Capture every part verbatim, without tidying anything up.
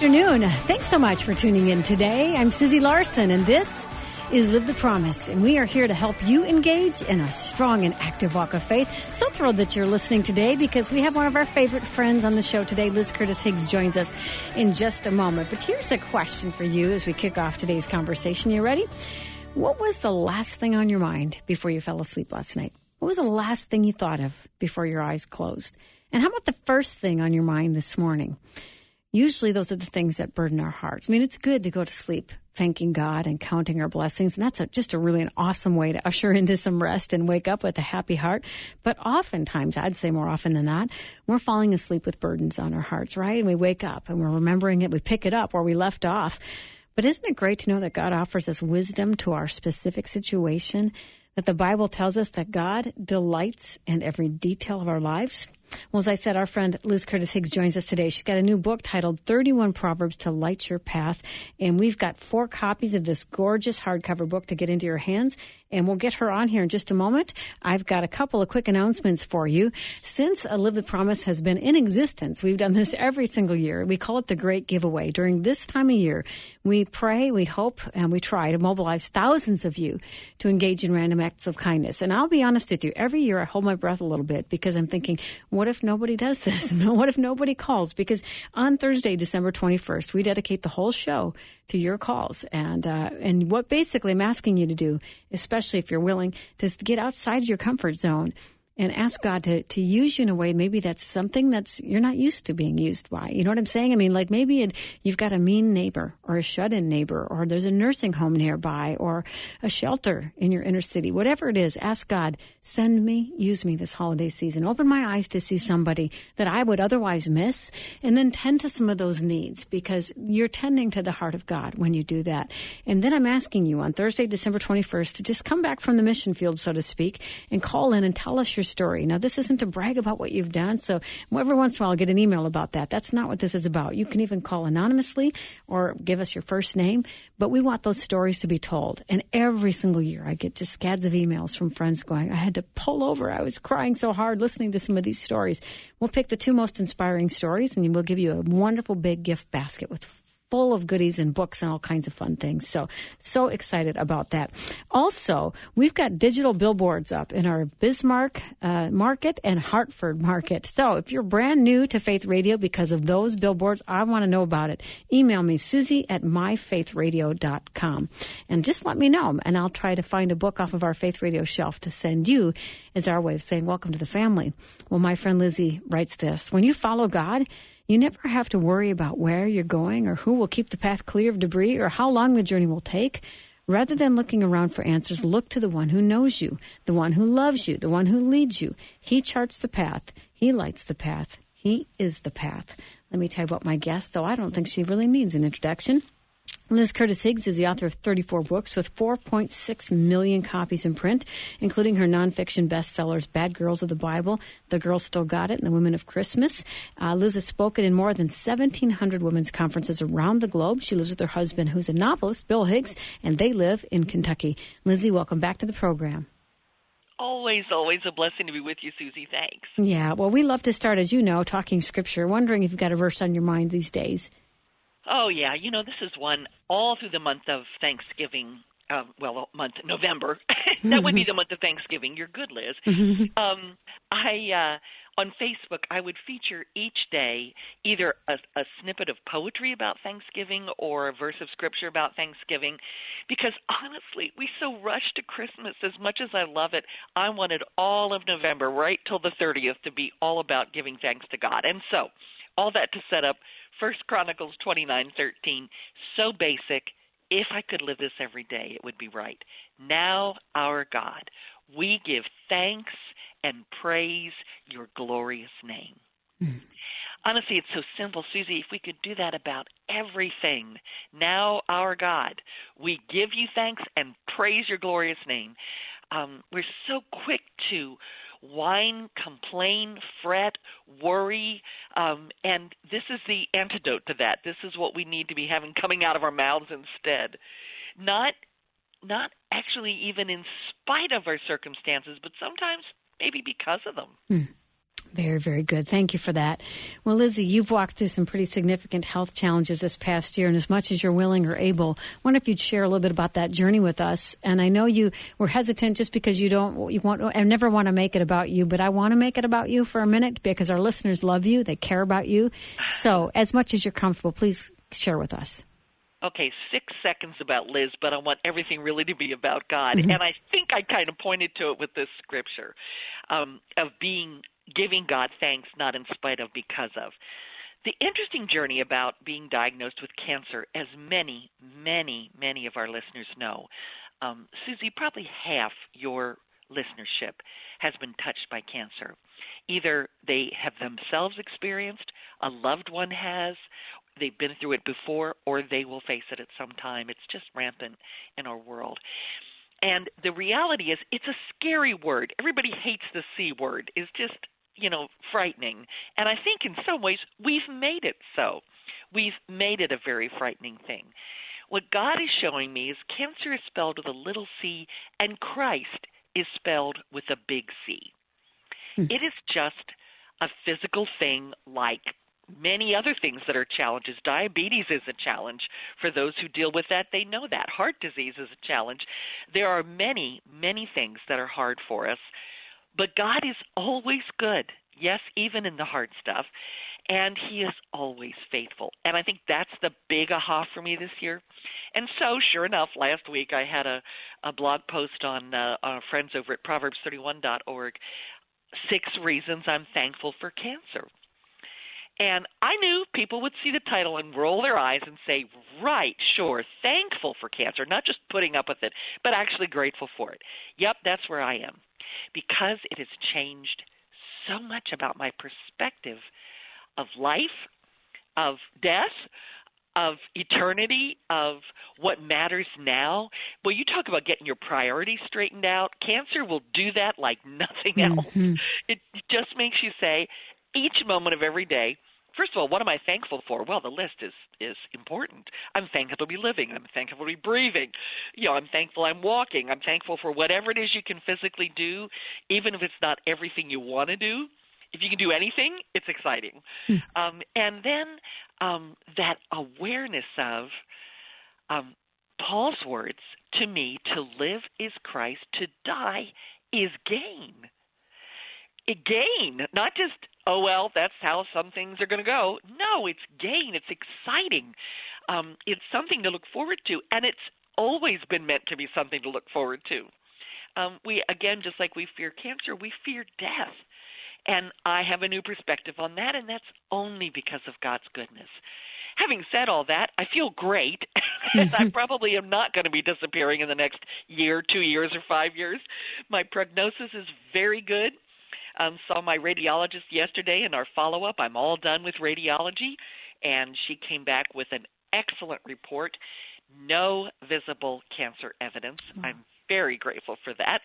afternoon. Thanks so much for tuning in today. I'm Susie Larson, and this is Live the Promise, and we are here to help you engage in a strong and active walk of faith. So thrilled that you're listening today because we have one of our favorite friends on the show today. Liz Curtis Higgs joins us in just a moment. But here's a question for you as we kick off today's conversation. You ready? What was the last thing on your mind before you fell asleep last night? What was the last thing you thought of before your eyes closed? And how about the first thing on your mind this morning? Usually those are the things that burden our hearts. I mean, it's good to go to sleep thanking God and counting our blessings. And that's a, just a really an awesome way to usher into some rest and wake up with a happy heart. But oftentimes, I'd say more often than not, we're falling asleep with burdens on our hearts, right? And we wake up and we're remembering it. We pick it up where we left off. But isn't it great to know that God offers us wisdom to our specific situation? That the Bible tells us that God delights in every detail of our lives? Well, as I said, our friend Liz Curtis Higgs joins us today. She's got a new book titled thirty-one Proverbs to Light Your Path. And we've got four copies of this gorgeous hardcover book to get into your hands. And we'll get her on here in just a moment. I've got a couple of quick announcements for you. Since uh, Live the Promise has been in existence, we've done this every single year. We call it the Great Giveaway. During this time of year, we pray, we hope, and we try to mobilize thousands of you to engage in random acts of kindness. And I'll be honest with you, every year I hold my breath a little bit because I'm thinking, what if nobody does this? What if nobody calls? Because on Thursday, December twenty-first, we dedicate the whole show to your calls. And uh, and what basically I'm asking you to do, especially if you're willing, to get outside your comfort zone and ask God to, to use you in a way maybe that's something that's you're not used to being used by. You know what I'm saying? I mean, like maybe it, you've got a mean neighbor or a shut-in neighbor, or there's a nursing home nearby or a shelter in your inner city. Whatever it is, ask God, send me, use me this holiday season. Open my eyes to see somebody that I would otherwise miss, and then tend to some of those needs, because you're tending to the heart of God when you do that. And then I'm asking you on Thursday, December twenty-first, to just come back from the mission field, so to speak, and call in and tell us your story. Now, this isn't to brag about what you've done, so every once in a while I'll get an email about that. That's not what this is about. You can even call anonymously or give us your first name, but we want those stories to be told. And every single year I get just scads of emails from friends going, I had to pull over. I was crying so hard listening to some of these stories. We'll pick the two most inspiring stories, and we'll give you a wonderful big gift basket with full of goodies and books and all kinds of fun things. So, so excited about that. Also, we've got digital billboards up in our Bismarck uh, market and Hartford market. So if you're brand new to Faith Radio because of those billboards, I want to know about it. Email me, Susie at my faith radio dot com. And just let me know, and I'll try to find a book off of our Faith Radio shelf to send you as our way of saying welcome to the family. Well, my friend Lizzie writes this: when you follow God, you never have to worry about where you're going or who will keep the path clear of debris or how long the journey will take. Rather than looking around for answers, look to the one who knows you, the one who loves you, the one who leads you. He charts the path. He lights the path. He is the path. Let me tell you about my guest, though I don't think she really needs an introduction. Liz Curtis Higgs is the author of thirty-four books with four point six million copies in print, including her nonfiction bestsellers, Bad Girls of the Bible, The Girl Still Got It, and The Women of Christmas. Uh, Liz has spoken in more than seventeen hundred women's conferences around the globe. She lives with her husband, who's a novelist, Bill Higgs, and they live in Kentucky. Lizzie, welcome back to the program. Always, always a blessing to be with you, Susie. Thanks. Yeah, well, we love to start, as you know, talking Scripture, wondering if you've got a verse on your mind these days. Oh, yeah. You know, this is one all through the month of Thanksgiving. Uh, well, month November. That would be the month of Thanksgiving. You're good, Liz. um, I uh, on Facebook, I would feature each day either a, a snippet of poetry about Thanksgiving or a verse of Scripture about Thanksgiving, because honestly, we so rush to Christmas. As much as I love it, I wanted all of November, right till the thirtieth, to be all about giving thanks to God. And so, all that to set up First Chronicles twenty-nine thirteen, so basic. If I could live this every day, it would be right. Now, our God, we give thanks and praise your glorious name. Mm. Honestly, it's so simple, Susie. If we could do that about everything. Now, our God, we give you thanks and praise your glorious name. Um, we're so quick to whine, complain, fret, worry, um, and this is the antidote to that. This is what we need to be having coming out of our mouths instead. Not, not actually even in spite of our circumstances, but sometimes maybe because of them. Hmm. Very, very good. Thank you for that. Well, Lizzie, you've walked through some pretty significant health challenges this past year, and as much as you're willing or able, I wonder if you'd share a little bit about that journey with us. And I know you were hesitant just because you don't, you want, I never want to make it about you, but I want to make it about you for a minute because our listeners love you. They care about you. So as much as you're comfortable, please share with us. Okay, six seconds about Liz, but I want everything really to be about God. Mm-hmm. And I think I kind of pointed to it with this scripture um, of being giving God thanks, not in spite of, because of. The interesting journey about being diagnosed with cancer, as many, many, many of our listeners know, um, Susie, probably half your listenership has been touched by cancer. Either they have themselves experienced, a loved one has, they've been through it before, or they will face it at some time. It's just rampant in our world. And the reality is it's a scary word. Everybody hates the C word. It's just, you know, frightening. And I think in some ways we've made it so. We've made it a very frightening thing. What God is showing me is cancer is spelled with a little c and Christ is spelled with a big C. Hmm. It is just a physical thing like many other things that are challenges. Diabetes is a challenge. For those who deal with that, they know that. Heart disease is a challenge. There are many, many things that are hard for us. But God is always good, yes, even in the hard stuff, and he is always faithful. And I think that's the big aha for me this year. And so, sure enough, last week I had a, a blog post on uh, our friends over at Proverbs thirty-one dot org, Six Reasons I'm Thankful for Cancer. And I knew people would see the title and roll their eyes and say, right, sure, thankful for cancer, not just putting up with it, but actually grateful for it. Yep, that's where I am. Because it has changed so much about my perspective of life, of death, of eternity, of what matters now. Well, you talk about getting your priorities straightened out. Cancer will do that like nothing else. Mm-hmm. It just makes you say, each moment of every day, first of all, what am I thankful for? Well, the list is, is important. I'm thankful to be living. I'm thankful to be breathing. You know, I'm thankful I'm walking. I'm thankful for whatever it is you can physically do, even if it's not everything you want to do. If you can do anything, it's exciting. Hmm. Um, and then um, that awareness of um, Paul's words to me, to live is Christ, to die is gain. A gain, not just, oh, well, that's how some things are going to go. No, it's gain. It's exciting. Um, it's something to look forward to, and it's always been meant to be something to look forward to. Um, we, again, just like we fear cancer, we fear death. And I have a new perspective on that, and that's only because of God's goodness. Having said all that, I feel great, and I probably am not going to be disappearing in the next year, two years, or five years. My prognosis is very good. Um, saw my radiologist yesterday in our follow-up. I'm all done with radiology, and she came back with an excellent report. No visible cancer evidence. Wow. I'm very grateful for that.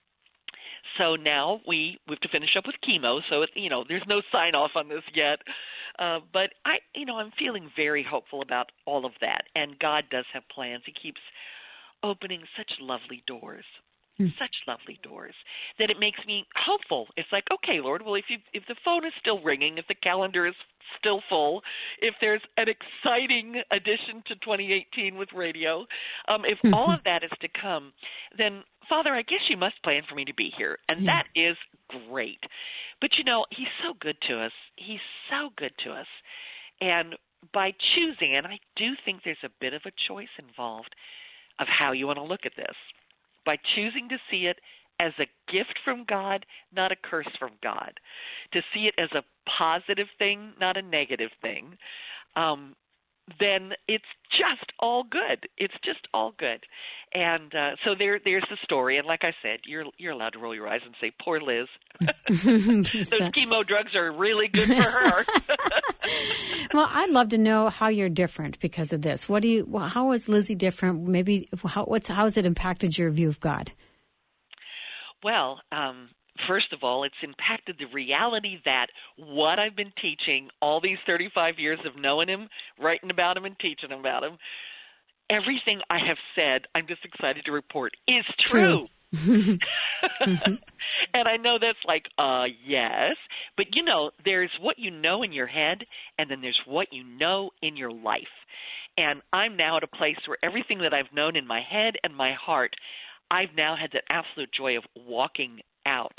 So now we, we have to finish up with chemo, so, it, you know, there's no sign-off on this yet. Uh, but, I, you know, I'm feeling very hopeful about all of that, and God does have plans. He keeps opening such lovely doors. Such lovely doors that it makes me hopeful. It's like, okay, Lord, well, if you if the phone is still ringing, if the calendar is still full, if there's an exciting addition to twenty eighteen with radio, um, if mm-hmm. all of that is to come, then, Father, I guess you must plan for me to be here. And yeah. that is great. But, you know, he's so good to us. He's so good to us. And by choosing, and I do think there's a bit of a choice involved of how you want to look at this, by choosing to see it as a gift from God, not a curse from God, to see it as a positive thing, not a negative thing, um, then it's just all good. It's just all good. And uh, so there, there's the story. And like I said, you're you're allowed to roll your eyes and say, poor Liz. Those chemo drugs are really good for her. Well, I'd love to know how you're different because of this. What do you? How is Lizzie different? Maybe how, what's how has it impacted your view of God? Well, um, first of all, it's impacted the reality that what I've been teaching all these thirty-five years of knowing him, writing about him, and teaching about him, everything I have said, I'm just excited to report, is true. true. mm-hmm. And I know that's like, uh, yes. But, you know, there's what you know in your head, and then there's what you know in your life. And I'm now at a place where everything that I've known in my head and my heart, I've now had the absolute joy of walking out.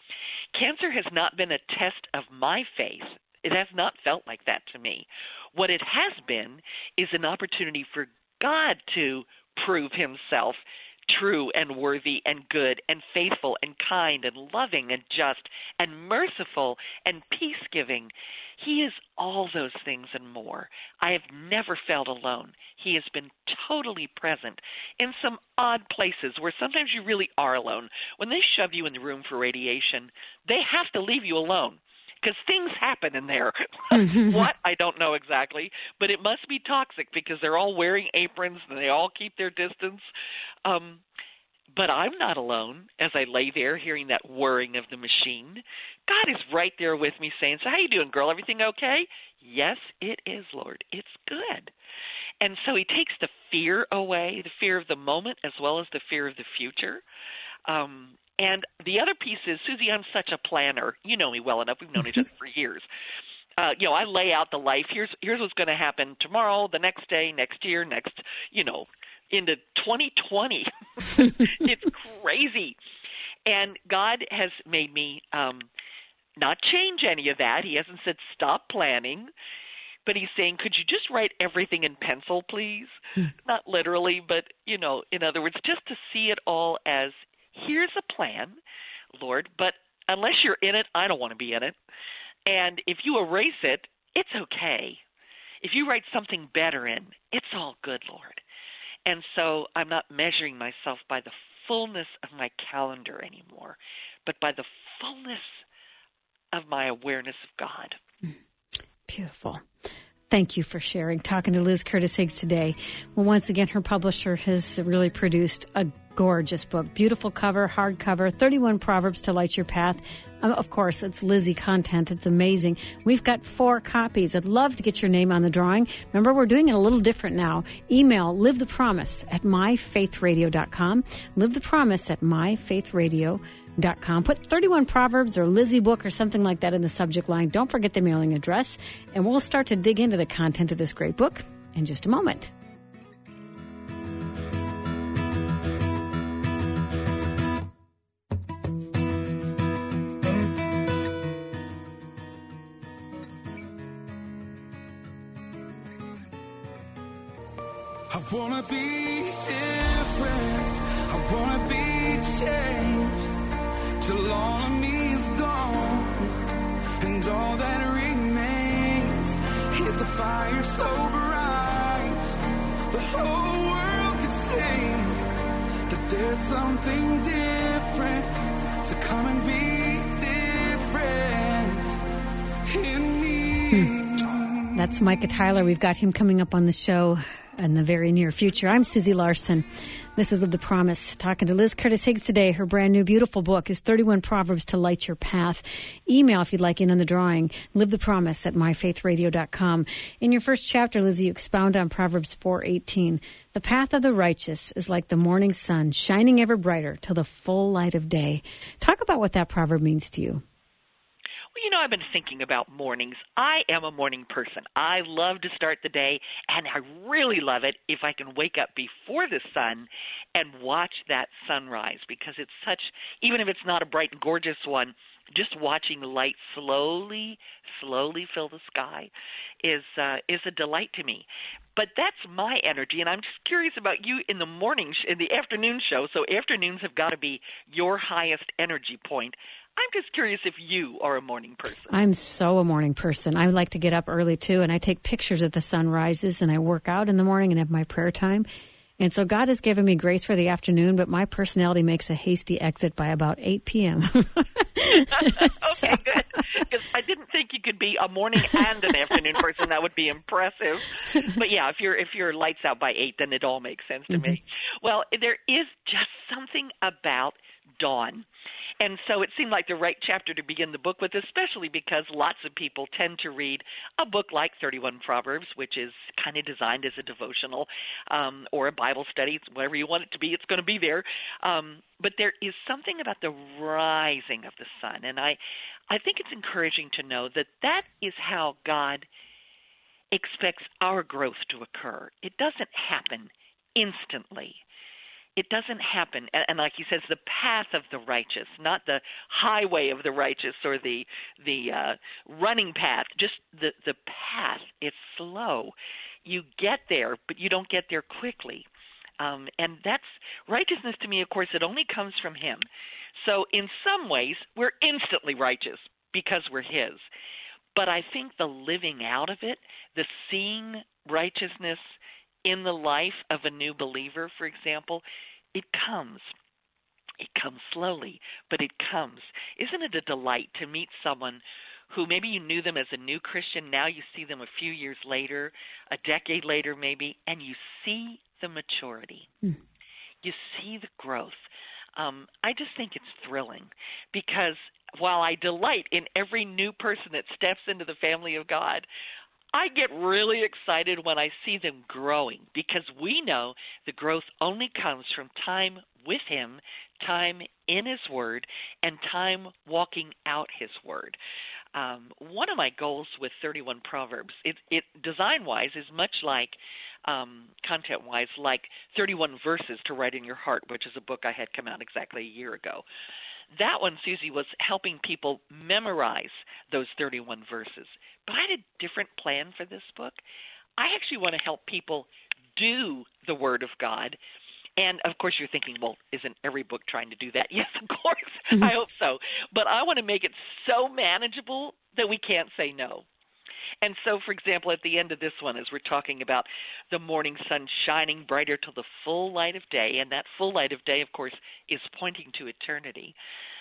Cancer has not been a test of my faith. It has not felt like that to me. What it has been is an opportunity for God to prove himself true and worthy and good and faithful and kind and loving and just and merciful and peace-giving. He is all those things and more. I have never felt alone. He has been totally present in some odd places where sometimes you really are alone. When they shove you in the room for radiation, they have to leave you alone, because things happen in there. What? I don't know exactly, but it must be toxic because they're all wearing aprons and they all keep their distance. Um, but I'm not alone as I lay there hearing that whirring of the machine. God is right there with me saying, so how you doing, girl? Everything okay? Yes, it is, Lord. It's good. And so he takes the fear away, the fear of the moment as well as the fear of the future. Um And the other piece is, Susie, I'm such a planner. You know me well enough. We've known each other for years. Uh, you know, I lay out the life. Here's here's what's going to happen tomorrow, the next day, next year, next, you know, into twenty twenty. It's crazy. And God has made me um, not change any of that. He hasn't said stop planning. But he's saying, could you just write everything in pencil, please? Not literally, but, you know, in other words, just to see it all as, here's a plan, Lord, but unless you're in it, I don't want to be in it. And if you erase it, it's okay. If you write something better in, it's all good, Lord. And so I'm not measuring myself by the fullness of my calendar anymore, but by the fullness of my awareness of God. Beautiful. Thank you for sharing. Talking to Liz Curtis Higgs today. Well, once again, her publisher has really produced a gorgeous book. Beautiful cover, hardcover, thirty-one Proverbs to Light Your Path. Um, of course, it's Lizzie content. It's amazing. We've got four copies. I'd love to get your name on the drawing. Remember, we're doing it a little different now. Email live the promise at my faith radio dot com. Live the promise at my faith radio dot com. Put thirty-one Proverbs or Lizzie book or something like that in the subject line. Don't forget the mailing address. And we'll start to dig into the content of this great book in just a moment. I wanna be different. I wanna be changed till all of me is gone, and all that remains is a fire so bright the whole world could see that there's something different. So come and be different in me. Hmm. That's Micah Tyler. We've got him coming up on the show in the very near future. I'm Susie Larson. This is Live the Promise. Talking to Liz Curtis Higgs today. Her brand new beautiful book is thirty-one Proverbs to Light Your Path. Email if you'd like in on the drawing. Live the Promise at my faith radio dot com. In your first chapter, Lizzie, you expound on Proverbs four eighteen. The path of the righteous is like the morning sun, shining ever brighter till the full light of day. Talk about what that proverb means to you. Well, you know, I've been thinking about mornings. I am a morning person. I love to start the day, and I really love it if I can wake up before the sun and watch that sunrise, because it's such, even if it's not a bright and gorgeous one, just watching the light slowly, slowly fill the sky is uh, is a delight to me. But that's my energy, and I'm just curious about you in the morning, sh- in the afternoon show. So afternoons have got to be your highest energy point. I'm just curious if you are a morning person. I'm so a morning person. I like to get up early, too, and I take pictures of the sun rises, and I work out in the morning and have my prayer time. And so God has given me grace for the afternoon, but my personality makes a hasty exit by about eight p.m. Okay, so. Good. Because I didn't think you could be a morning and an afternoon person. That would be impressive. But yeah, if you're if you're lights out by eight, then it all makes sense to mm-hmm. me. Well, there is just something about dawn. And so it seemed like the right chapter to begin the book with, especially because lots of people tend to read a book like thirty-one Proverbs, which is kind of designed as a devotional um, or a Bible study. It's whatever you want it to be, it's going to be there. Um, but there is something about the rising of the sun. And I, I think it's encouraging to know that that is how God expects our growth to occur. It doesn't happen instantly. It doesn't happen, and like he says, the path of the righteous, not the highway of the righteous or the the uh, running path, just the, the path. It's slow. You get there, but you don't get there quickly. Um, and that's righteousness to me, of course, it only comes from him. So in some ways, we're instantly righteous because we're his. But I think the living out of it, the seeing righteousness in the life of a new believer, for example, it comes. It comes slowly, but it comes. Isn't it a delight to meet someone who maybe you knew them as a new Christian, now you see them a few years later, a decade later maybe, and you see the maturity. Mm. You see the growth. Um, I just think it's thrilling because while I delight in every new person that steps into the family of God, I get really excited when I see them growing because we know the growth only comes from time with him, time in his word, and time walking out his word. Um, one of my goals with thirty-one Proverbs, it, it design-wise is much like, um, content-wise, like thirty-one Verses to Write in Your Heart, which is a book I had come out exactly a year ago. That one, Susie, was helping people memorize those thirty-one verses. But I had a different plan for this book. I actually want to help people do the Word of God. And, of course, you're thinking, well, isn't every book trying to do that? Yes, of course. Mm-hmm. I hope so. But I want to make it so manageable that we can't say no. And so, for example, at the end of this one, as we're talking about the morning sun shining brighter till the full light of day, and that full light of day, of course, is pointing to eternity,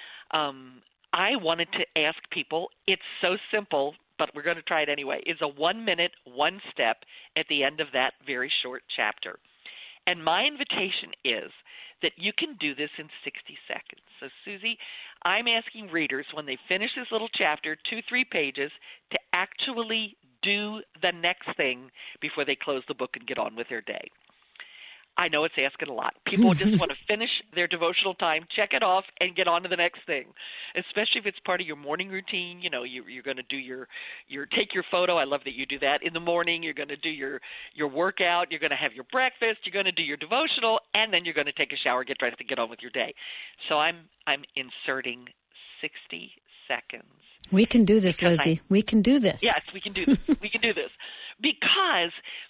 um, I wanted to ask people, it's so simple, but we're going to try it anyway, is a one-minute, one-step at the end of that very short chapter. And my invitation is that you can do this in sixty seconds. So, Susie, I'm asking readers when they finish this little chapter, two, three pages, to actually do the next thing before they close the book and get on with their day. I know it's asking a lot. People just want to finish their devotional time, check it off, and get on to the next thing, especially if it's part of your morning routine. You know, you, you're going to do your, your take your photo. I love that you do that in the morning. You're going to do your, your workout. You're going to have your breakfast. You're going to do your devotional, and then you're going to take a shower, get dressed, and get on with your day. So I'm I'm inserting sixty seconds. We can do this, Lizzie. I, we can do this. Yes, we can do this. we can do this because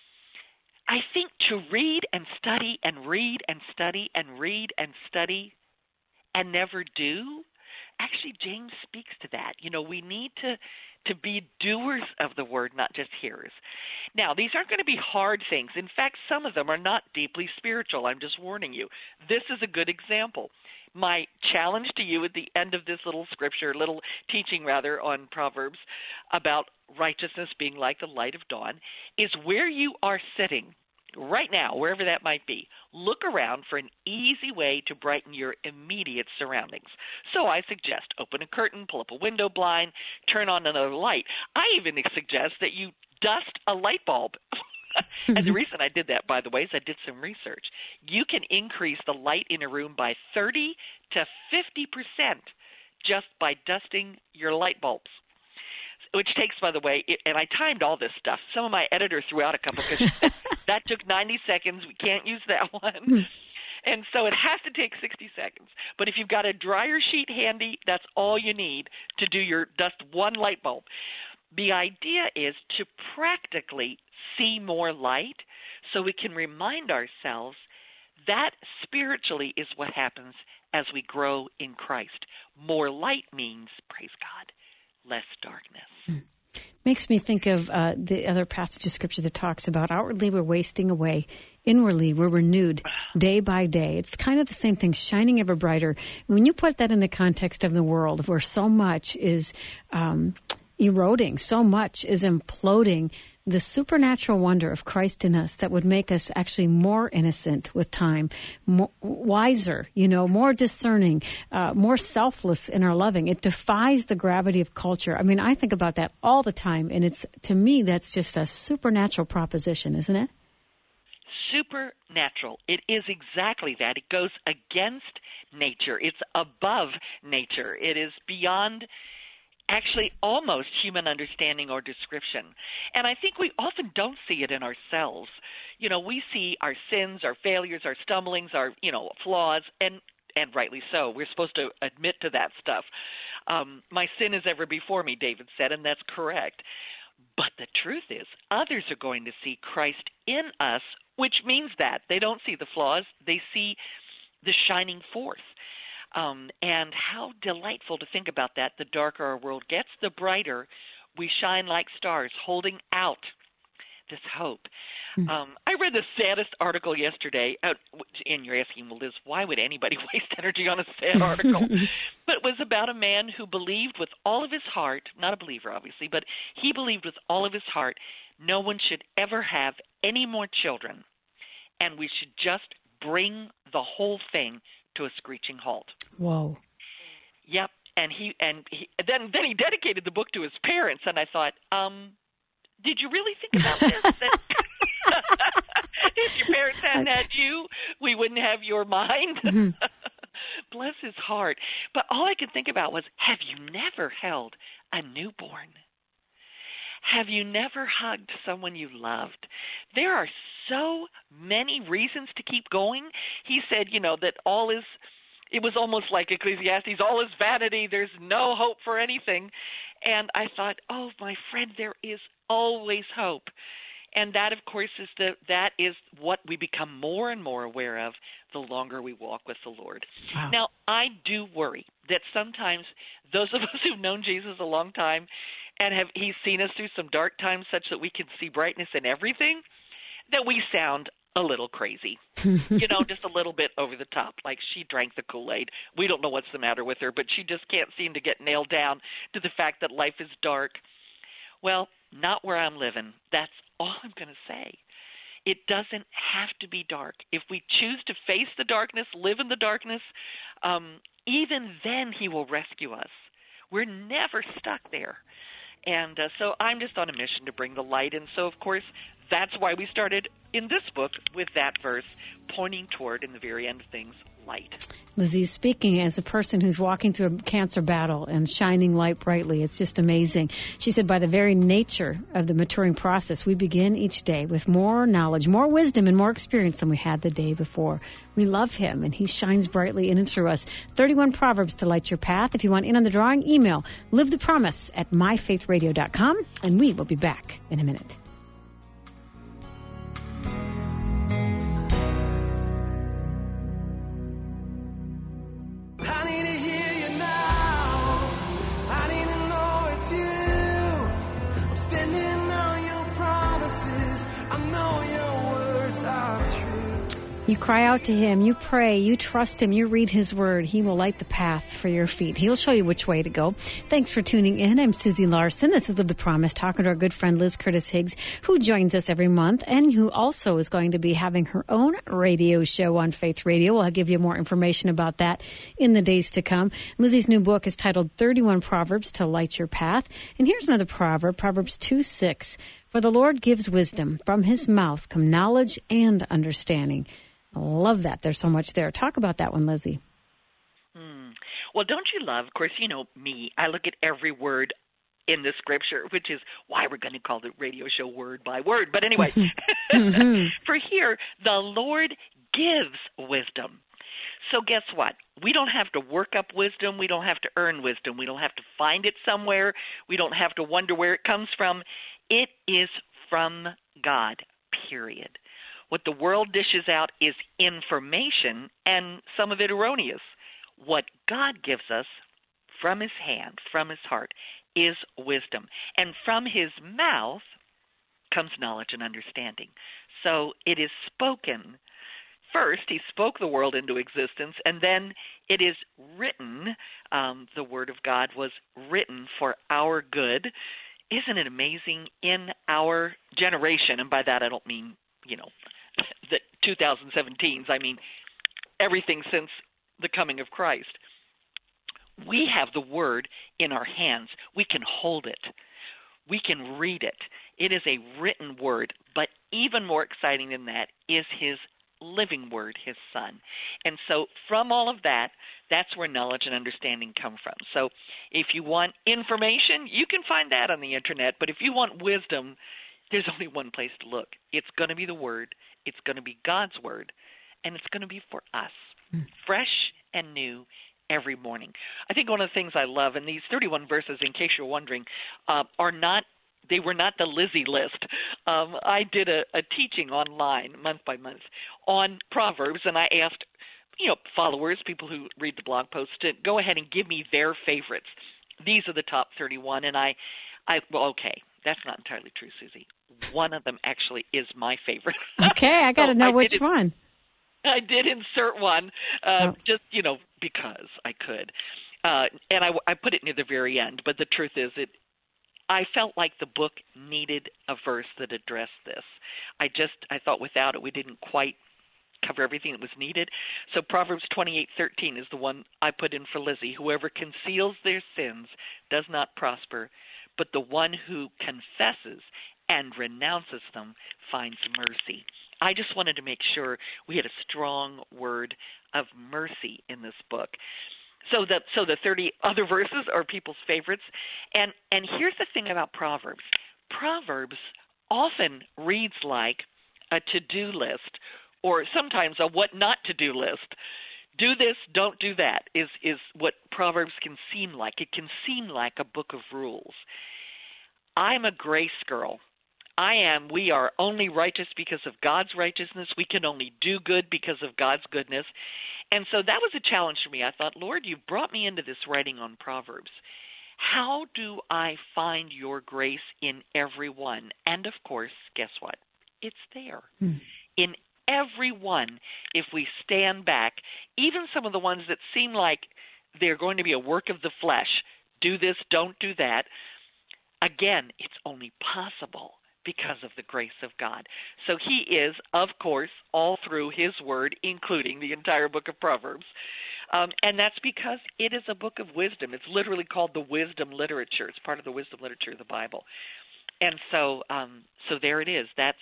I think to read and study and read and study and read and study and never do, actually James speaks to that. You know, we need to, to be doers of the word, not just hearers. Now, these aren't going to be hard things. In fact, some of them are not deeply spiritual. I'm just warning you. This is a good example. My challenge to you at the end of this little scripture, little teaching rather, on Proverbs about righteousness being like the light of dawn, is where you are sitting right now, wherever that might be, look around for an easy way to brighten your immediate surroundings. So I suggest open a curtain, pull up a window blind, turn on another light. I even suggest that you dust a light bulb. And the reason I did that, by the way, is I did some research. You can increase the light in a room by thirty to fifty percent just by dusting your light bulbs, which takes, by the way, it, and I timed all this stuff. Some of my editor threw out a couple because that took ninety seconds. We can't use that one. And so it has to take sixty seconds. But if you've got a dryer sheet handy, that's all you need to do your dust one light bulb. The idea is to practically see more light so we can remind ourselves that spiritually is what happens as we grow in Christ. More light means, praise God, less darkness. Makes me think of uh, the other passage of Scripture that talks about outwardly we're wasting away, inwardly we're renewed day by day. It's kind of the same thing, shining ever brighter. When you put that in the context of the world where so much is um, eroding. So much is imploding. The supernatural wonder of Christ in us that would make us actually more innocent with time, more, wiser, you know, more discerning, uh, more selfless in our loving. It defies the gravity of culture. I mean, I think about that all the time, and it's, to me, that's just a supernatural proposition, isn't it? Supernatural. It is exactly that. It goes against nature. It's above nature. It is beyond actually almost human understanding or description. And I think we often don't see it in ourselves. You know, we see our sins, our failures, our stumblings, our, you know, flaws, and, and rightly so. We're supposed to admit to that stuff. Um, my sin is ever before me, David said, and that's correct. But the truth is, others are going to see Christ in us, which means that they don't see the flaws, they see the shining forth. Um, and how delightful to think about that. The darker our world gets, the brighter we shine like stars, holding out this hope. Mm. Um, I read the saddest article yesterday, uh, and you're asking, well, Liz, why would anybody waste energy on a sad article? But it was about a man who believed with all of his heart, not a believer, obviously, but he believed with all of his heart no one should ever have any more children, and we should just bring the whole thing to a screeching halt. Whoa. Yep. And he and he, then then he dedicated the book to his parents, and I thought, um, did you really think about this? That if your parents hadn't had you, we wouldn't have your mind. Mm-hmm. Bless his heart. But all I could think about was, have you never held a newborn? Have you never hugged someone you loved? There are so many reasons to keep going. He said, you know, that all is, it was almost like Ecclesiastes, all is vanity. There's no hope for anything. And I thought, oh, my friend, there is always hope. And that, of course, is the that is what we become more and more aware of the longer we walk with the Lord. Wow. Now, I do worry that sometimes those of us who've known Jesus a long time and have he's seen us through some dark times such that we can see brightness in everything, that we sound a little crazy, you know, just a little bit over the top, like she drank the Kool-Aid. We don't know what's the matter with her, but she just can't seem to get nailed down to the fact that life is dark. Well, not where I'm living. That's all I'm going to say. It doesn't have to be dark. If we choose to face the darkness, live in the darkness, um, even then he will rescue us. We're never stuck there. And uh, so I'm just on a mission to bring the light. And so, of course, that's why we started in this book with that verse pointing toward, in the very end of things, light. Lizzie, speaking as a person who's walking through a cancer battle and shining light brightly, it's just amazing. She said, by the very nature of the maturing process, we begin each day with more knowledge, more wisdom, and more experience than we had the day before. We love him, and he shines brightly in and through us. thirty-one Proverbs to light your path. If you want in on the drawing, email live the promise at my faith radio dot com, and we will be back in a minute. You cry out to him, you pray, you trust him, you read his word. He will light the path for your feet. He'll show you which way to go. Thanks for tuning in. I'm Susie Larson. This is Live the Promise, talking to our good friend Liz Curtis Higgs, who joins us every month and who also is going to be having her own radio show on Faith Radio. I'll give you more information about that in the days to come. Lizzie's new book is titled thirty-one Proverbs to Light Your Path. And here's another proverb, Proverbs two six. For the Lord gives wisdom. From his mouth come knowledge and understanding. I love that. There's so much there. Talk about that one, Lizzie. Hmm. Well, don't you love, of course, you know me. I look at every word in the scripture, which is why we're going to call the radio show word by word. But anyway, mm-hmm. For here, the Lord gives wisdom. So guess what? We don't have to work up wisdom. We don't have to earn wisdom. We don't have to find it somewhere. We don't have to wonder where it comes from. It is from God, period. What the world dishes out is information, and some of it erroneous. What God gives us from his hand, from his heart, is wisdom. And from his mouth comes knowledge and understanding. So it is spoken. First, he spoke the world into existence, and then It is written, um, the Word of God was written for our good. Isn't it amazing? In our generation, and by that I don't mean, you know, the twenty seventeens, I mean everything since the coming of Christ. We have the Word in our hands. We can hold it. We can read it. It is a written Word, but even more exciting than that is His living Word, His Son. And so from all of that, that's where knowledge and understanding come from. So if you want information, you can find that on the Internet, but if you want wisdom, there's only one place to look. It's going to be the Word. It's going to be God's Word, and it's going to be for us, mm. fresh and new every morning. I think one of the things I love, and these thirty-one verses, in case you're wondering, uh, are not, they were not the Lizzie list. Um, I did a, a teaching online month by month on Proverbs, and I asked, you know, followers, people who read the blog posts, to go ahead and give me their favorites. These are the top thirty-one, and I, I well, okay, that's not entirely true, Susie. One of them actually is my favorite. Okay, I got to so know I which one. I did insert one, uh, oh. just, you know, because I could. Uh, and I, I put it near the very end, but the truth is it. I felt like the book needed a verse that addressed this. I just, I thought without it we didn't quite cover everything that was needed. So Proverbs twenty-eight thirteen is the one I put in for Lizzie. Whoever conceals their sins does not prosper, but the one who confesses and renounces them finds mercy. I just wanted to make sure we had a strong word of mercy in this book. So the so the thirty other verses are people's favorites. And and here's the thing about Proverbs. Proverbs often reads like a to-do list, or sometimes a what not to do list. Do this, don't do that is is what Proverbs can seem like. It can seem like a book of rules. I'm a grace girl. I am, we are only righteous because of God's righteousness. We can only do good because of God's goodness. And so that was a challenge for me. I thought, Lord, you've brought me into this writing on Proverbs. How do I find your grace in every one? And of course, guess what? It's there. Hmm. In every one, if we stand back, even some of the ones that seem like they're going to be a work of the flesh, do this, don't do that, again, it's only possible because of the grace of God. So he is, of course, all through his word, including the entire book of Proverbs. Um, and that's because it is a book of wisdom. It's literally called the wisdom literature. It's part of the wisdom literature of the Bible. And so um, so there it is. That's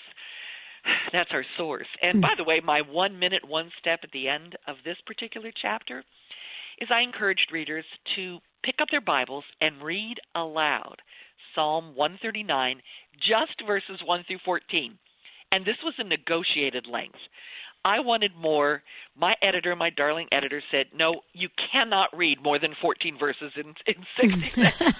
that's our source. And by the way, my one minute, one step at the end of this particular chapter is I encouraged readers to pick up their Bibles and read aloud Psalm one thirty-nine, just verses one through fourteen. And this was a negotiated length. I wanted more. My editor, my darling editor, said, no, you cannot read more than fourteen verses in, in sixty seconds.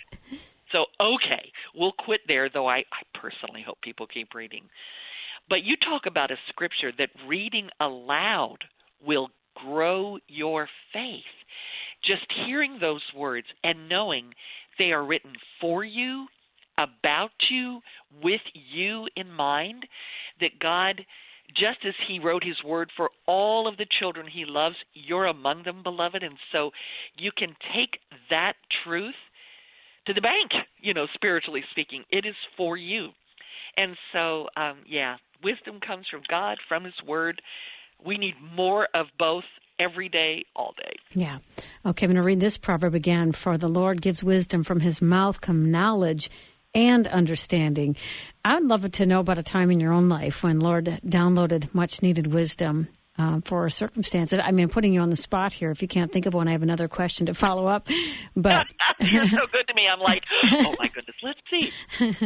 So, okay, we'll quit there, though I, I personally hope people keep reading. But you talk about a scripture that reading aloud will grow your faith. Just hearing those words and knowing they are written for you, about you, with you in mind, that God, just as he wrote his word for all of the children he loves, you're among them, beloved. And so you can take that truth to the bank, you know, spiritually speaking. It is for you. And so, um, yeah, wisdom comes from God, from his word. We need more of both every day, all day. Yeah. Okay, I'm going to read this proverb again. For the Lord gives wisdom, from his mouth come knowledge and understanding. I would love to know about a time in your own life when Lord downloaded much-needed wisdom um, for a circumstance. I mean, putting you on the spot here. If you can't think of one, I have another question to follow up. But you're so good to me. I'm like, oh, my goodness, let's see.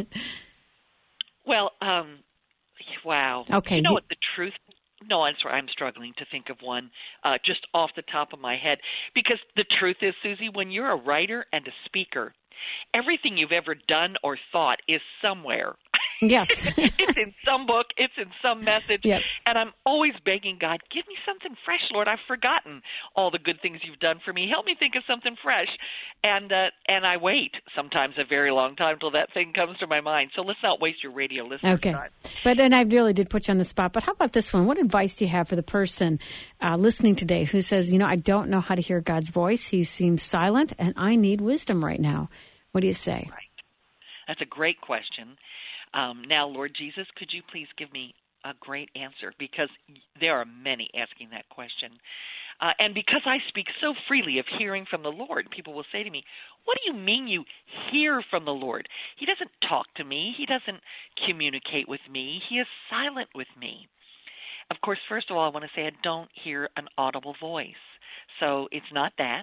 Well, um, wow. Okay. You know what the truth No, I'm sorry. I'm struggling to think of one uh, just off the top of my head. Because the truth is, Susie, when you're a writer and a speaker, everything you've ever done or thought is somewhere. Yes. It's in some book. It's in some message. Yep. And I'm always begging God, give me something fresh, Lord. I've forgotten all the good things you've done for me. Help me think of something fresh. And uh, and I wait sometimes a very long time till that thing comes to my mind. So let's not waste your radio listening okay. time. But then I really did put you on the spot. But how about this one? What advice do you have for the person uh, listening today who says, you know, I don't know how to hear God's voice. He seems silent, and I need wisdom right now. What do you say? Right. That's a great question. Um, now, Lord Jesus, could you please give me a great answer? Because there are many asking that question. Uh, and because I speak so freely of hearing from the Lord, people will say to me, what do you mean you hear from the Lord? He doesn't talk to me. He doesn't communicate with me. He is silent with me. Of course, first of all, I want to say I don't hear an audible voice. So it's not that.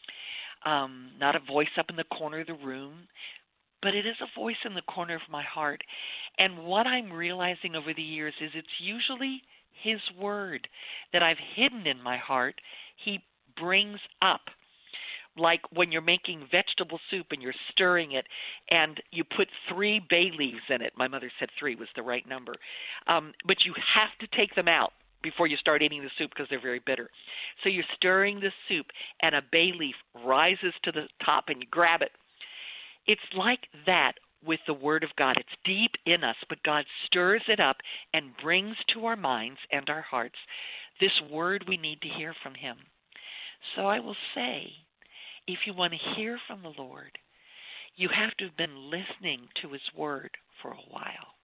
Um, not a voice up in the corner of the room. But it is a voice in the corner of my heart. And what I'm realizing over the years is it's usually His Word that I've hidden in my heart. He brings up, like when you're making vegetable soup and you're stirring it and you put three bay leaves in it. My mother said three was the right number. Um, but you have to take them out before you start eating the soup because they're very bitter. So you're stirring the soup and a bay leaf rises to the top and you grab it. It's like that with the Word of God. It's deep in us, but God stirs it up and brings to our minds and our hearts this Word we need to hear from Him. So I will say, if you want to hear from the Lord, you have to have been listening to His Word for a while.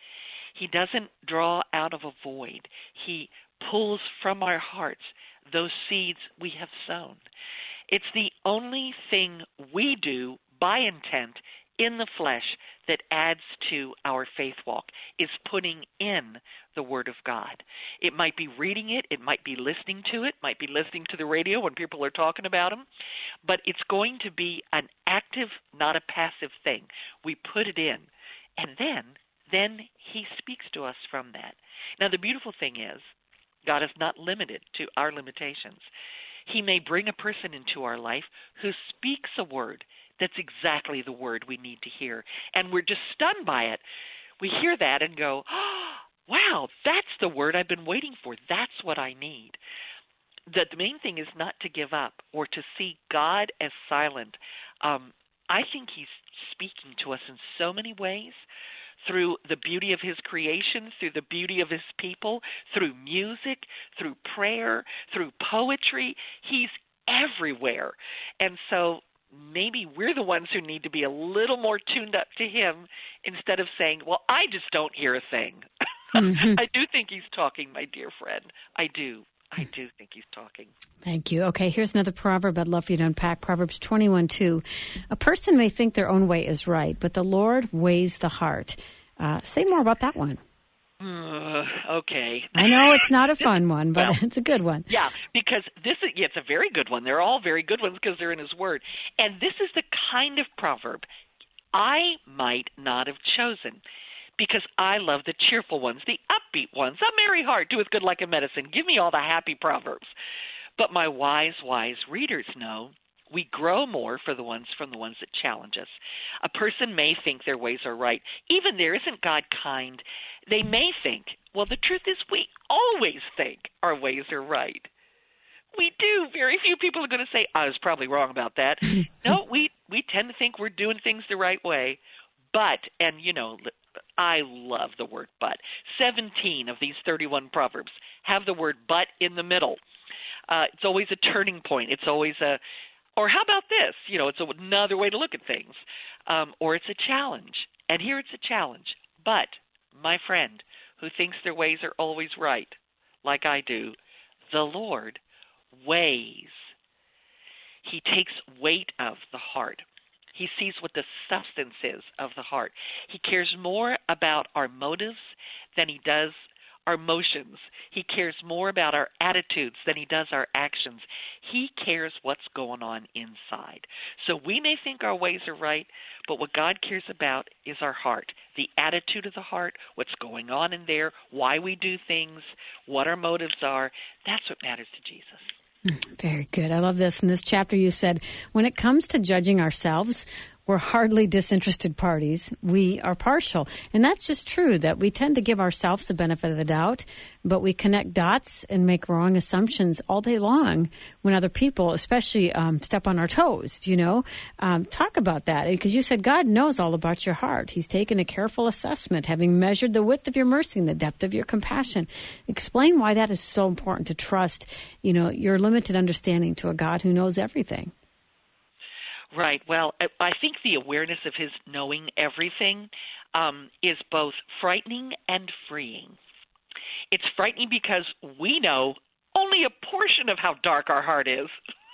He doesn't draw out of a void. He pulls from our hearts those seeds we have sown. It's the only thing we do by intent in the flesh that adds to our faith walk, is putting in the Word of God. It might be reading it, it might be listening to it, might be listening to the radio when people are talking about Him, but it's going to be an active, not a passive thing. We put it in, and then, then He speaks to us from that. Now, the beautiful thing is, God is not limited to our limitations. He may bring a person into our life who speaks a word that's exactly the word we need to hear. And we're just stunned by it. We hear that and go, oh, wow, that's the word I've been waiting for. That's what I need. The, the main thing is not to give up or to see God as silent. Um, I think He's speaking to us in so many ways, through the beauty of His creation, through the beauty of His people, through music, through prayer, through poetry. He's everywhere. And so maybe we're the ones who need to be a little more tuned up to Him instead of saying, well, I just don't hear a thing. Mm-hmm. I do think He's talking, my dear friend. I do. I do think He's talking. Thank you. Okay, here's another proverb I'd love for you to unpack. Proverbs twenty-one two. A person may think their own way is right, but the Lord weighs the heart. Uh, say more about that one. Uh, okay. I know it's not a fun one, but well, it's a good one. Yeah, because this is, yeah, it's a very good one. They're all very good ones because they're in His Word. And this is the kind of proverb I might not have chosen, because I love the cheerful ones, the upbeat ones. A merry heart doeth good like a medicine. Give me all the happy proverbs. But my wise, wise readers know we grow more for the ones from the ones that challenge us. A person may think their ways are right. Even there, isn't God kind? They may think, well, the truth is we always think our ways are right. We do. Very few people are going to say, I was probably wrong about that. No, we, we tend to think we're doing things the right way. But, and you know, I love the word but. seventeen of these thirty-one proverbs have the word but in the middle. Uh, it's always a turning point. It's always a, or how about this? You know, it's another way to look at things. Um, or it's a challenge. And here it's a challenge. But, my friend, who thinks their ways are always right, like I do, the Lord weighs. He takes weight of the heart. He sees what the substance is of the heart. He cares more about our motives than He does our motions. He cares more about our attitudes than He does our actions. He cares what's going on inside. So we may think our ways are right, but what God cares about is our heart, the attitude of the heart, what's going on in there, why we do things, what our motives are. That's what matters to Jesus. Very good. I love this. In this chapter, you said, when it comes to judging ourselves, We're hardly disinterested parties. We are partial. And that's just true, that we tend to give ourselves the benefit of the doubt, but we connect dots and make wrong assumptions all day long when other people, especially, um, step on our toes, you know. Um, talk about that, because you said God knows all about your heart. He's taken a careful assessment, having measured the width of your mercy and the depth of your compassion. Explain why that is so important to trust, you know, your limited understanding to a God who knows everything. Right. Well, I think the awareness of his knowing everything um, is both frightening and freeing. It's frightening because we know only a portion of how dark our heart is.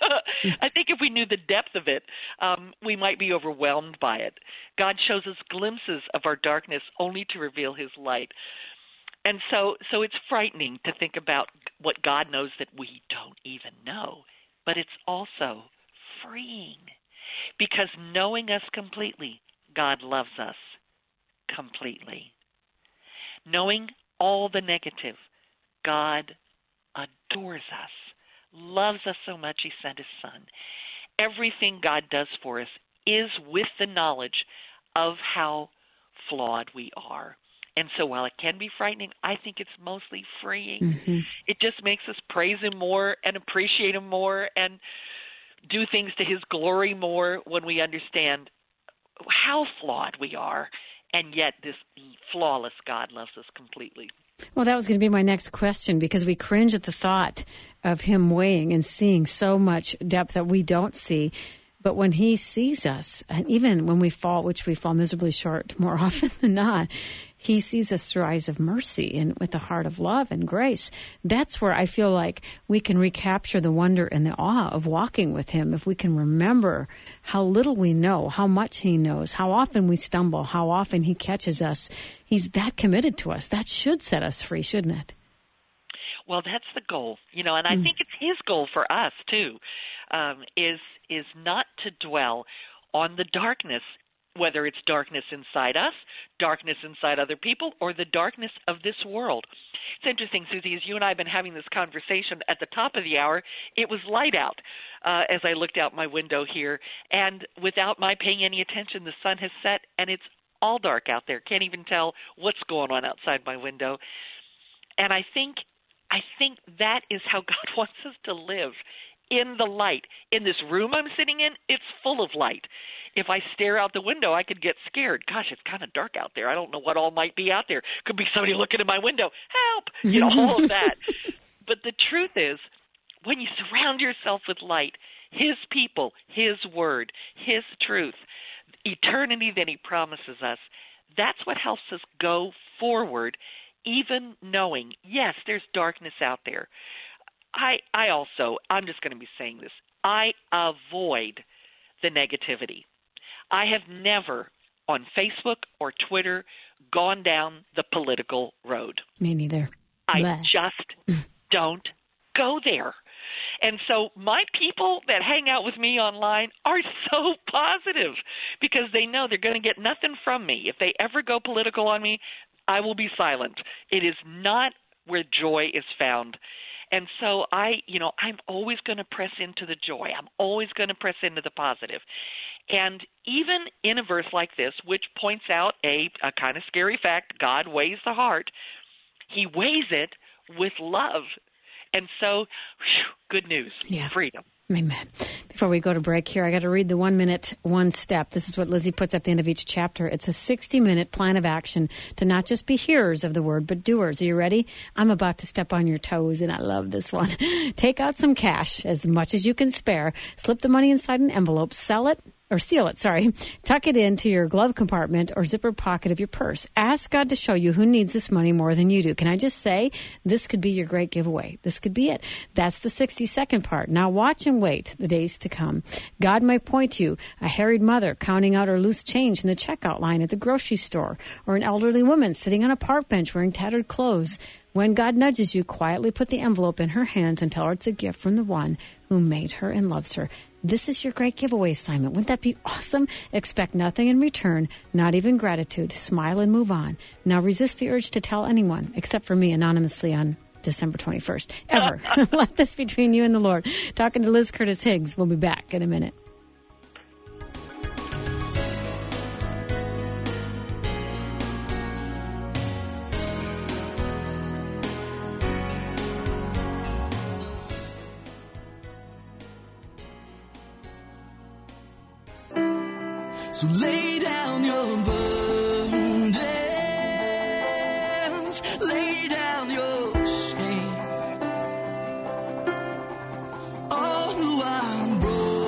I think if we knew the depth of it, um, we might be overwhelmed by it. God shows us glimpses of our darkness only to reveal his light. And so, so it's frightening to think about what God knows that we don't even know. But it's also freeing. Because knowing us completely, God loves us completely. Knowing all the negative, God adores us, loves us so much he sent his son. Everything God does for us is with the knowledge of how flawed we are. And so while it can be frightening, I think it's mostly freeing. Mm-hmm. It just makes us praise him more and appreciate him more and do things to his glory more when we understand how flawed we are, and yet this flawless God loves us completely. Well, that was going to be my next question, because we cringe at the thought of him weighing and seeing so much depth that we don't see. But when he sees us, and even when we fall, which we fall miserably short more often than not, he sees us through eyes of mercy and with a heart of love and grace. That's where I feel like we can recapture the wonder and the awe of walking with him if we can remember how little we know, how much he knows, how often we stumble, how often he catches us. He's that committed to us. That should set us free, shouldn't it? Well, that's the goal, you know, and I mm. think it's his goal for us, too, um, is is not to dwell on the darkness, whether it's darkness inside us, darkness inside other people, or the darkness of this world. It's interesting, Susie, as you and I have been having this conversation at the top of the hour, it was light out uh, as I looked out my window here, and without my paying any attention, the sun has set, and it's all dark out there. Can't even tell what's going on outside my window. And I think, I think that is how God wants us to live, in the light. In this room I'm sitting in, it's full of light. If I stare out the window, I could get scared. Gosh, it's kind of dark out there. I don't know what all might be out there. Could be somebody looking in my window. Help! You know, all of that. But the truth is, when you surround yourself with light, his people, his word, his truth, eternity that he promises us, that's what helps us go forward, even knowing, yes, there's darkness out there. I, I also, I'm just going to be saying this, I avoid the negativity. I have never on Facebook or Twitter gone down the political road. Me neither. I Blah. just don't go there. And so my people that hang out with me online are so positive because they know they're going to get nothing from me. If they ever go political on me, I will be silent. It is not where joy is found. And so I, you know, I'm always going to press into the joy. I'm always going to press into the positive. And even in a verse like this, which points out a, a kind of scary fact, God weighs the heart, he weighs it with love. And so, whew, good news, yeah. Freedom. Amen. Before we go to break here, I got to read the one minute, one step. This is what Lizzie puts at the end of each chapter. It's a sixty minute plan of action to not just be hearers of the word, but doers. Are you ready? I'm about to step on your toes, and I love this one. Take out some cash, as much as you can spare. Slip the money inside an envelope. Sell it. Or seal it, sorry. Tuck it into your glove compartment or zipper pocket of your purse. Ask God to show you who needs this money more than you do. Can I just say, this could be your great giveaway. This could be it. That's the sixty-second part. Now watch and wait the days to come. God might point you, a harried mother counting out her loose change in the checkout line at the grocery store, or an elderly woman sitting on a park bench wearing tattered clothes. When God nudges you, quietly put the envelope in her hands and tell her it's a gift from the one who made her and loves her. This is your great giveaway assignment. Wouldn't that be awesome? Expect nothing in return, not even gratitude. Smile and move on. Now resist the urge to tell anyone, except for me, anonymously on December twenty-first. Ever. Let this be between you and the Lord. Talking to Liz Curtis Higgs. We'll be back in a minute. So lay down your burdens, lay down your shame. Oh, I'm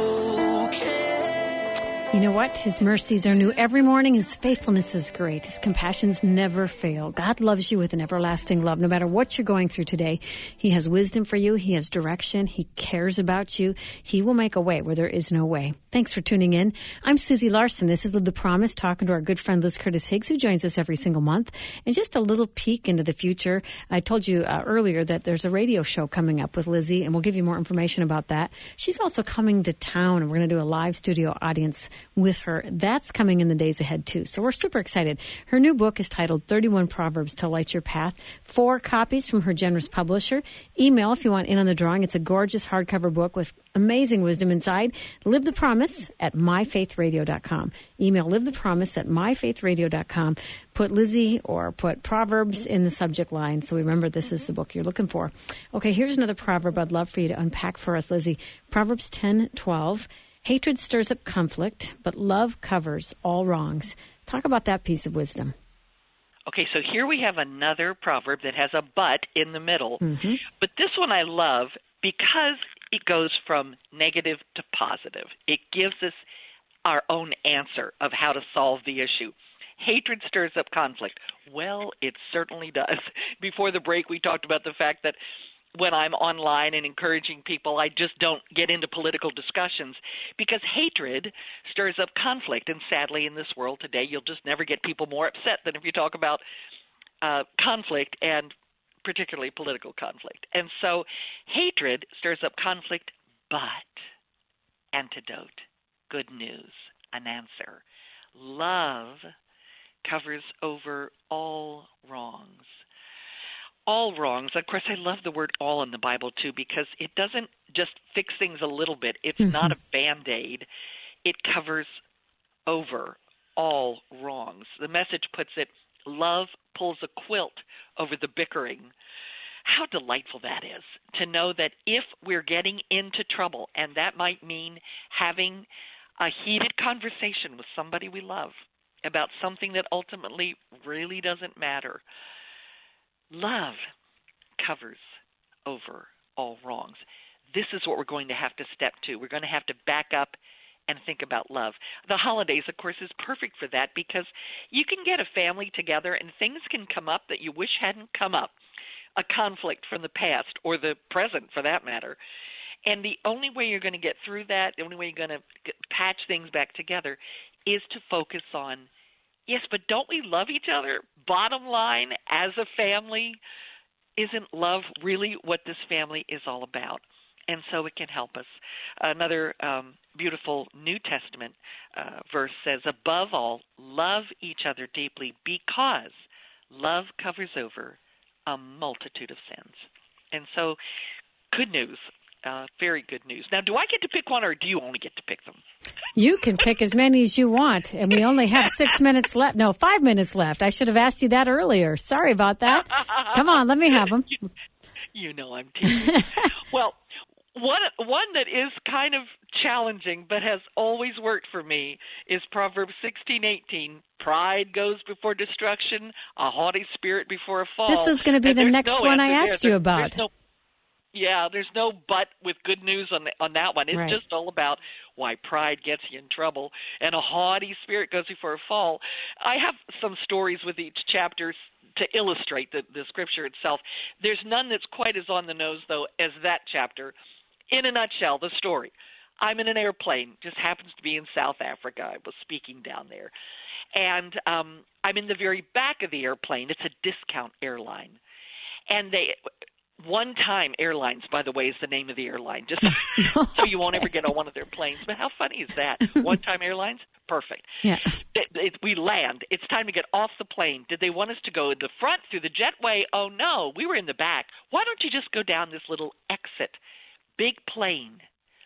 broken. You know what? His mercies are new every morning. His faithfulness is great. His compassions never fail. God loves you with an everlasting love. No matter what you're going through today, He has wisdom for you. He has direction. He cares about you. He will make a way where there is no way. Thanks for tuning in. I'm Susie Larson. This is Live the Promise, talking to our good friend Liz Curtis Higgs, who joins us every single month. And just a little peek into the future. I told you uh, earlier that there's a radio show coming up with Lizzie, and we'll give you more information about that. She's also coming to town, and we're going to do a live studio audience with her. That's coming in the days ahead, too. So we're super excited. Her new book is titled thirty-one Proverbs to Light Your Path. Four copies from her generous publisher. Email if you want in on the drawing. It's a gorgeous hardcover book with amazing wisdom inside. Live the Promise at my faith radio dot com. Email Live the Promise at my faith radio dot com. Put Lizzie or put Proverbs in the subject line so we remember this is the book you're looking for. Okay, here's another proverb I'd love for you to unpack for us, Lizzie. Proverbs ten twelve. Hatred stirs up conflict, but love covers all wrongs. Talk about that piece of wisdom. Okay, so here we have another proverb that has a but in the middle. Mm-hmm. But this one I love because it goes from negative to positive. It gives us our own answer of how to solve the issue. Hatred stirs up conflict. Well, it certainly does. Before the break, we talked about the fact that when I'm online and encouraging people, I just don't get into political discussions because hatred stirs up conflict. And sadly, in this world today, you'll just never get people more upset than if you talk about uh, conflict and particularly political conflict. And so hatred stirs up conflict, but antidote, good news, an answer. Love covers over all wrongs. All wrongs. Of course, I love the word all in the Bible, too, because it doesn't just fix things a little bit. It's mm-hmm. not a Band-Aid. It covers over all wrongs. The Message puts it, love pulls a quilt over the bickering. How delightful that is to know that if we're getting into trouble, and that might mean having a heated conversation with somebody we love about something that ultimately really doesn't matter, love covers over all wrongs. This is what we're going to have to step to. We're going to have to back up and think about love. The holidays, of course, is perfect for that because you can get a family together and things can come up that you wish hadn't come up, a conflict from the past or the present for that matter. And the only way you're going to get through that, the only way you're going to patch things back together is to focus on, yes, but don't we love each other? Bottom line, as a family, isn't love really what this family is all about? And so it can help us. Another um, beautiful New Testament uh, verse says, above all, love each other deeply because love covers over a multitude of sins. And so good news. Uh, very good news. Now, do I get to pick one, or do you only get to pick them? You can pick as many as you want, and we only have six minutes left. No, five minutes left. I should have asked you that earlier. Sorry about that. Come on, let me have them. You, you know I'm teasing. Well, one one that is kind of challenging but has always worked for me is Proverbs sixteen eighteen. Pride goes before destruction, a haughty spirit before a fall. This was going to be and the next no one I there. asked you there, about. There's no, Yeah, there's no but with good news on the, on that one. It's right. just all about why pride gets you in trouble, and a haughty spirit goes before a fall. I have some stories with each chapter to illustrate the, the scripture itself. There's none that's quite as on the nose, though, as that chapter. In a nutshell, the story. I'm in an airplane, just happens to be in South Africa. I was speaking down there. And um, I'm in the very back of the airplane. It's a discount airline. And they... One Time Airlines, by the way, is the name of the airline, just so you won't ever get on one of their planes. But how funny is that? One Time Airlines? Perfect. Yeah. It, it, we land. It's time to get off the plane. Did they want us to go in the front through the jetway? Oh, no. We were in the back. Why don't you just go down this little exit? Big plane.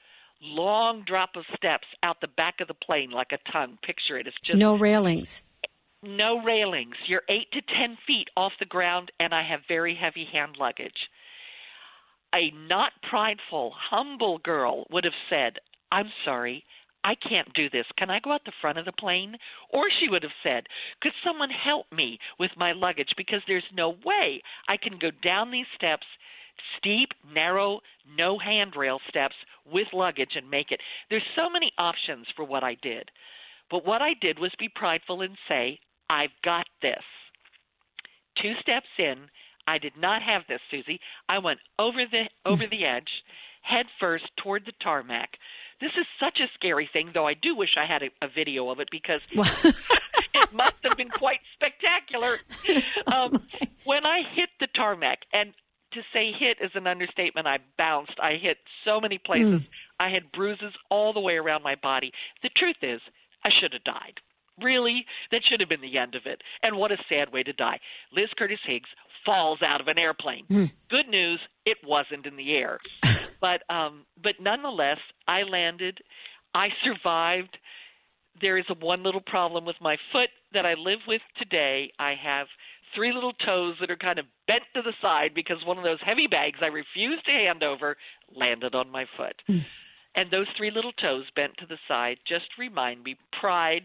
Long drop of steps out the back of the plane like a tongue. Picture it. It's just no railings. No railings. You're eight to ten feet off the ground, and I have very heavy hand luggage. A not prideful, humble girl would have said, I'm sorry, I can't do this. Can I go out the front of the plane? Or she would have said, could someone help me with my luggage? Because there's no way I can go down these steps, steep, narrow, no handrail steps with luggage and make it. There's so many options for what I did. But what I did was be prideful and say, I've got this. Two steps in, I did not have this, Susie. I went over the over the edge, head first toward the tarmac. This is such a scary thing, though I do wish I had a, a video of it because it must have been quite spectacular. Um, oh when I hit the tarmac, and to say hit is an understatement, I bounced. I hit so many places. Mm. I had bruises all the way around my body. The truth is, I should have died. Really, that should have been the end of it. And what a sad way to die. Liz Curtis Higgs falls out of an airplane. Mm. Good news, it wasn't in the air. But um, but nonetheless, I landed. I survived. There is a one little problem with my foot that I live with today. I have three little toes that are kind of bent to the side because one of those heavy bags I refused to hand over landed on my foot. Mm. And those three little toes bent to the side just remind me pride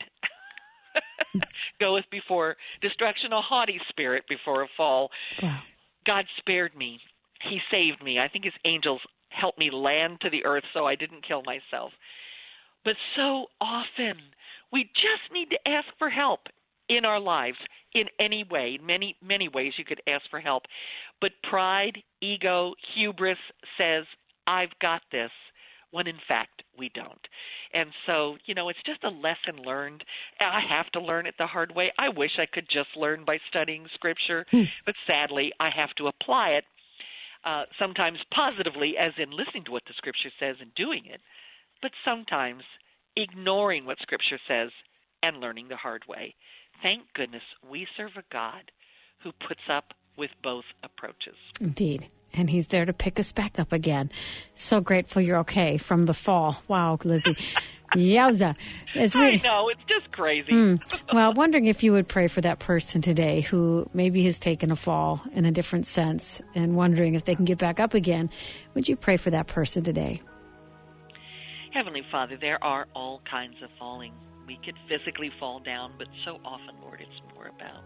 goeth before destruction, a haughty spirit before a fall. Wow. God spared me. He saved me. I think his angels helped me land to the earth so I didn't kill myself. But so often we just need to ask for help in our lives in any way. Many, many ways you could ask for help. But pride, ego, hubris says, I've got this, when in fact we don't. And so, you know, it's just a lesson learned. I have to learn it the hard way. I wish I could just learn by studying Scripture, hmm. but sadly I have to apply it uh, sometimes positively, as in listening to what the Scripture says and doing it, but sometimes ignoring what Scripture says and learning the hard way. Thank goodness we serve a God who puts up with both approaches. Indeed. And he's there to pick us back up again. So grateful you're okay from the fall. Wow, Lizzie. Yowza. As we, I know, it's just crazy. Mm, well, wondering if you would pray for that person today who maybe has taken a fall in a different sense and wondering if they can get back up again. Would you pray for that person today? Heavenly Father, there are all kinds of falling. We could physically fall down, but so often, Lord, it's more about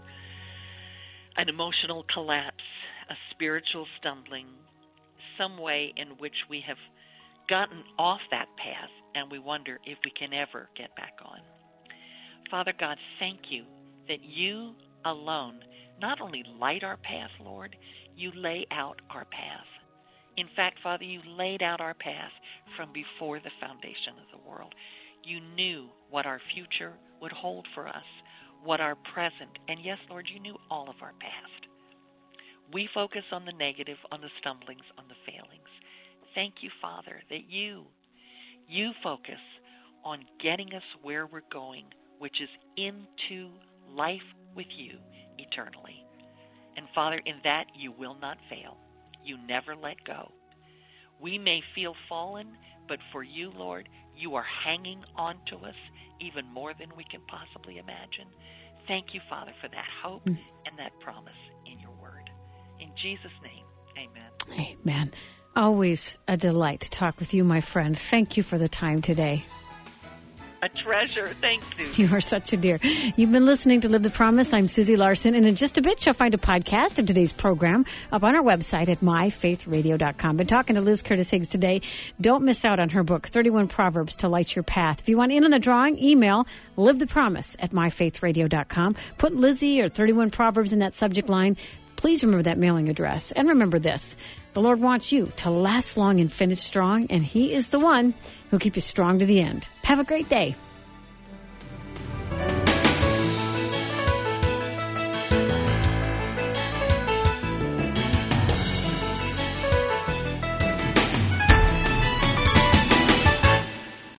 an emotional collapse, a spiritual stumbling, some way in which we have gotten off that path and we wonder if we can ever get back on. Father God, thank you that you alone not only light our path, Lord, you lay out our path. In fact, Father, you laid out our path from before the foundation of the world. You knew what our future would hold for us, what our present, and yes, Lord, you knew all of our past. We focus on the negative, on the stumblings, on the failings. Thank you, Father, that you, you focus on getting us where we're going, which is into life with you eternally. And Father, in that you will not fail. You never let go. We may feel fallen, but for you, Lord, you are hanging on to us even more than we can possibly imagine. Thank you, Father, for that hope mm. and that promise in your word. In Jesus' name, amen. Amen. Always a delight to talk with you, my friend. Thank you for the time today. A treasure. Thank you. You are such a dear. You've been listening to Live the Promise. I'm Susie Larson, and in just a bit, you'll find a podcast of today's program up on our website at my faith radio dot com. Been talking to Liz Curtis Higgs today. Don't miss out on her book, thirty-one Proverbs to Light Your Path. If you want in on the drawing, email live the promise at my faith radio dot com. Put Lizzie or thirty-one Proverbs in that subject line. Please remember that mailing address. And remember this, the Lord wants you to last long and finish strong, and He is the one who'll keep you strong to the end. Have a great day.